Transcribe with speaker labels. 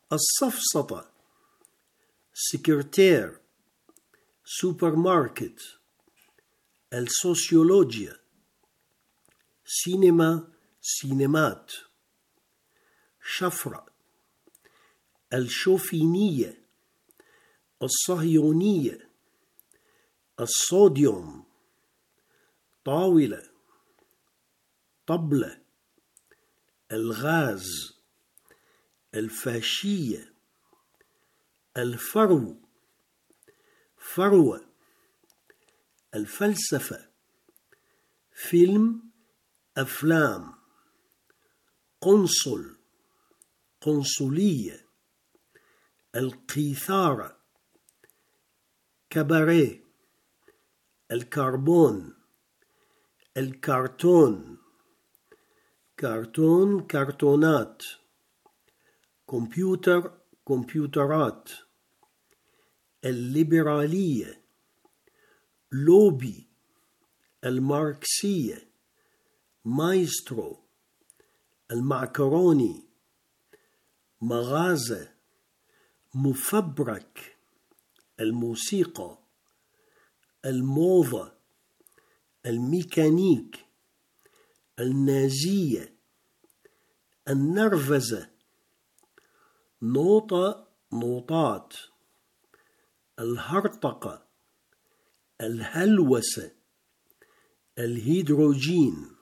Speaker 1: السفسطة، سكرتير، سوبر ماركت، السوسيولوجيا، سينما، سينمات، شفرة، الشوفينية، الصهيونية، الصوديوم، طاولة، طبلة، الغاز، الفاشية، الفرو، فروة، الفلسفة، فيلم، أفلام، قنصل، قنصلية، القيثارة، كباريه، الكربون، الكرتون، كرتون، كرتونات، كمبيوتر، كمبيوترات، الليبرالية، لوبي، الماركسية، مايسترو، المعكروني، مغازة، مفبرك، الموسيقى، الموضة، الميكانيك، النازية، النرفزة، نوطة، نوطات، الهرطقة، الهلوسة، الهيدروجين،